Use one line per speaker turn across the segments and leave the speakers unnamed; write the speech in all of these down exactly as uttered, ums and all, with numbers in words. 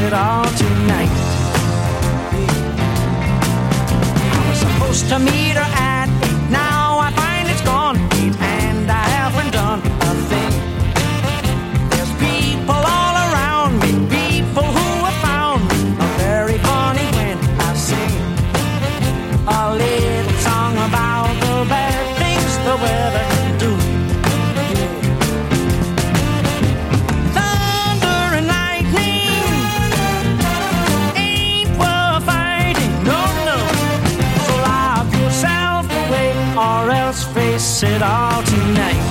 it all tonight. I was supposed to meet her at eight. Now I find it's gone eight, and I haven't done a thing. There's people all around me, people who have found me very funny when I sing a little song about the bad things the weather can do. Thunder and lightning ain't worth fighting, no, no. So lock yourself away or else face it all tonight.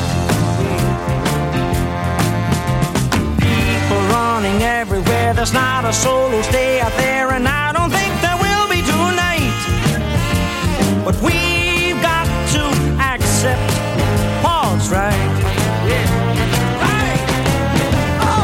People running everywhere, there's not a soul who'll stay out there, and I don't think there will be tonight. But we've got to accept Paul's right. Yeah. Right. Oh,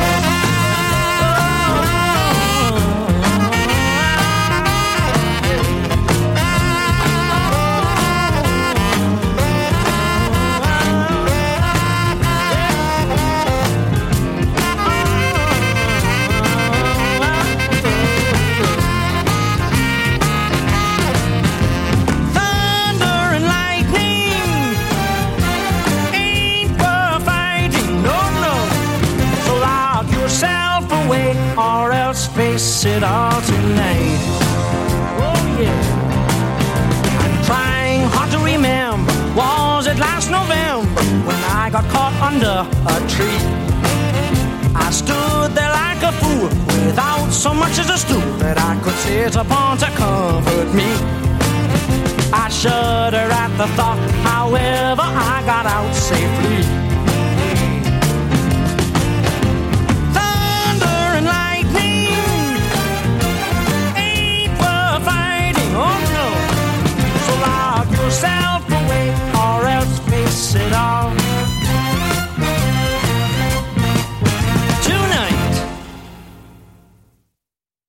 or else face it all tonight. Oh yeah. I'm trying hard to remember, was it last November when I got caught under a tree? I stood there like a fool without so much as a stool that I could sit upon to comfort me. I shudder at the thought, however I got out safely.